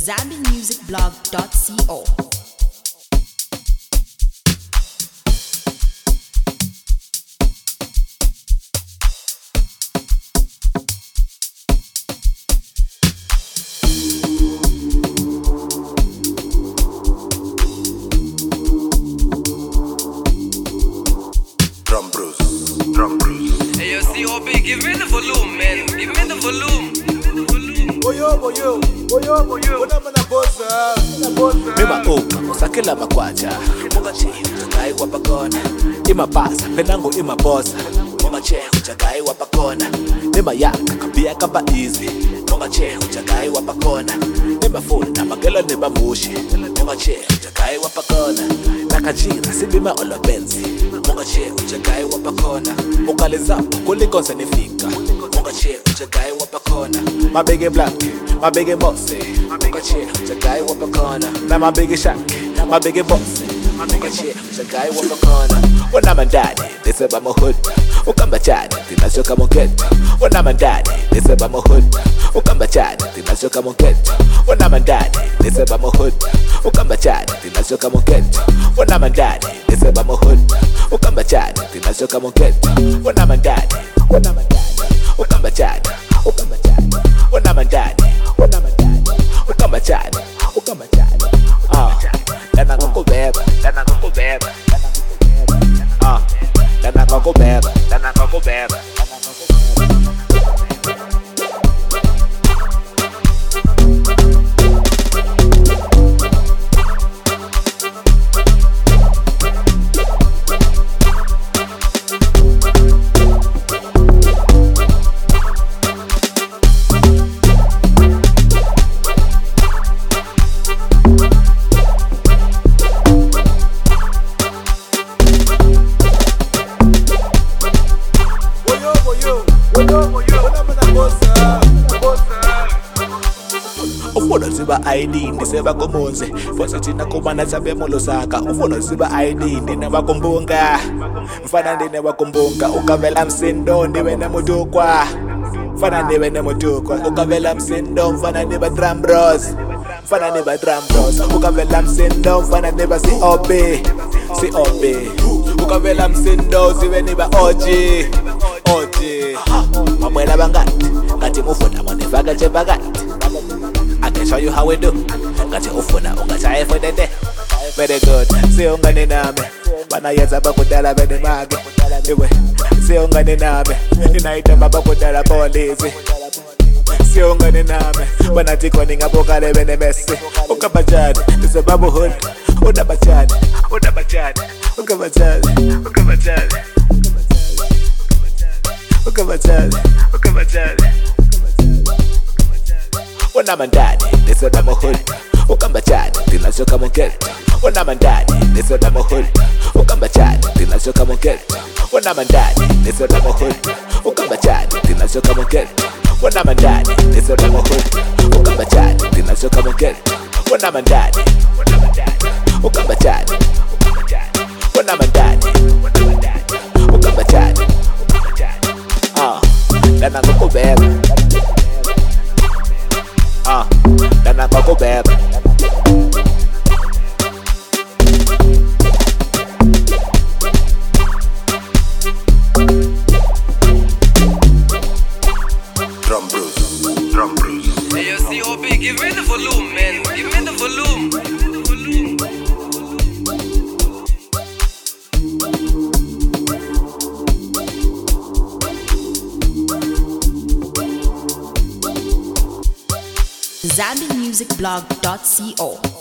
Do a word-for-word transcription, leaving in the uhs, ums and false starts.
zambi music blog dot co. Drum Bruce, Drum Bruce. Hey yo, C O B, give me the volume, man. Give me the volume. Boyo, boyo, boyo, boyo. Una mana bossa, una bossa. Mima oka, musakela makwacha. Munga chehe, uchagai wapakona. Ima pasa, penango ima bossa. Munga chehe, uchagai wapakona. Nima yaka, kabia kaba easy. Munga chehe, uchagai wapakona. Nima full, na magelo nima mushi. Munga chehe, uchagai wapakona. Nakajira, sibima olo benzi. Munga chehe, uchagai wapakona. Ukale zapo, kulikonsa nifika. Munga chehe, uchagai wapakona. My big black, my big bossy. Munga chehe, uchagai wapakona. Na my big shack, my big bossy. Munga chehe, uchagai wapakona. When I'm a daddy, they say I'm a hood. Ukamba chani, tinashoka monketo. When I'm a daddy, they say I'm a hood. Ukamba chani, tinashoka monketo. When I'm a daddy, they say I'm a hood. Ukamba chani, tinashoka monketo. When I'm a daddy, they say I'm a hood. Ukamba chani, tinashoka monketo. When I'm a daddy, when I'm a daddy. Ukamba chani, ukamba chani. When I'm a daddy, when I'm a daddy. Ukamba chani, ukamba chani. Ah, dana kukubeba, dana kukubeba. Ah, dana kukubeba, dana kukubeba. Ufuna ziba I D ndiseba komonze Fosi tina kumana sabe molo saka Ufuna ziba I D ndine wakumbunga Mfana ndine wakumbunga Ukavela msindo ndiwe na mutukwa Mfana ndiwe na mutukwa Ukavela msindo mfana ndiba drum bros Mfana ndiba drum bros Ukavela msindo mfana ndiba C O B C O B Ukavela msindo ziwe niba O G O G Mamwela bangati Ngati mufuna mwanifaka chebagati I can show you how we do. Got your phone, unga try for the day. Very good. See unga ni name. Bana yeza bakudala bene mage. Iwe. See unga ni name. Inaita bakudala police. See unga ni name. Bana tiko ninga bokale bene mesi. Uka bajad. This a babu hood. Uda bajad. Uda bajad. Uka bajad. Uka bajad. Uka bajad. Uka bajad. When I'm a daddy, they said I'm a hood. Ukamba chani, tinashoka monketo. When I'm a daddy, they said I'm a hood. Ukamba chani, tinashoka monketo. When I'm a daddy, they said I'm a hood. Ukamba chani, tinashoka monketo. When I'm a daddy, they said I'm a hood. Ukamba chani, tinashoka monketo. When I'm a daddy, when I'm a daddy. Ukamba chani, when I'm a daddy, when I'm a daddy. Ukamba chani, ah, dana kukubeba. Ah, dana kukubeba. Drum Bruce, Drum Bruce. Hey yo, C O B, give me the volume, man. Give me the volume. zambi music blog dot co.